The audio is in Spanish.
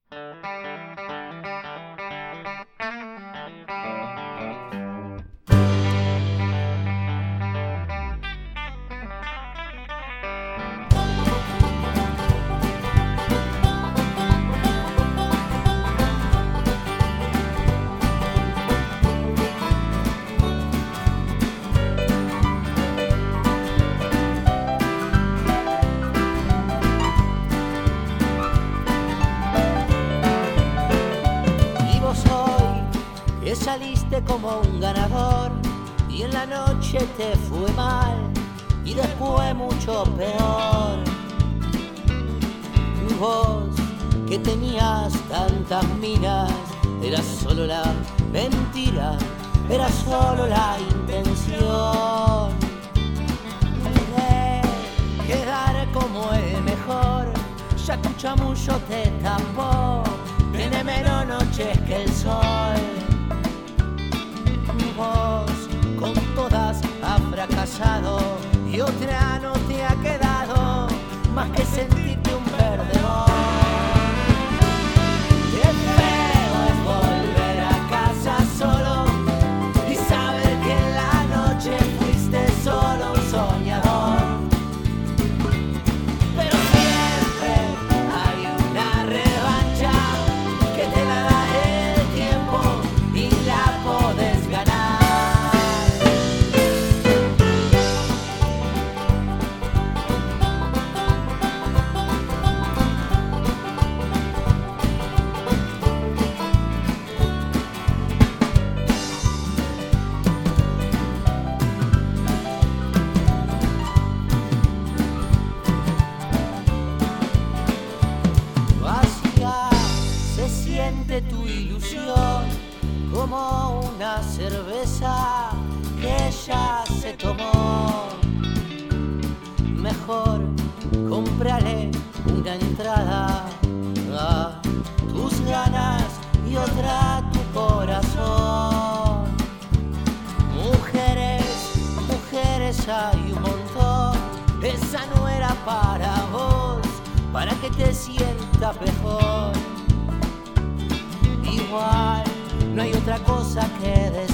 Saliste como un ganador y en la noche te fue mal y después mucho peor. Vos que tenías tantas miras, era solo la mentira, era solo la intención de quedar como el mejor. Ya tu chamullo te tapó, tiene menos noches que el sol. Vos con todas has fracasado y otra no te ha quedado más que sentirte un perdedor. Qué feo es volver a casa solo y saber que en la noche fuiste solo un soñador. Pero siempre hay una revancha que te la da el tiempo y la podés ganar. Tu ilusión como una cerveza que ya se tomó. Mejor cómprale una entrada a tus ganas y otra a tu corazón. Mujeres hay un montón. Esa no era para vos, para que te sientas mejor. Igual, no hay otra cosa que decir.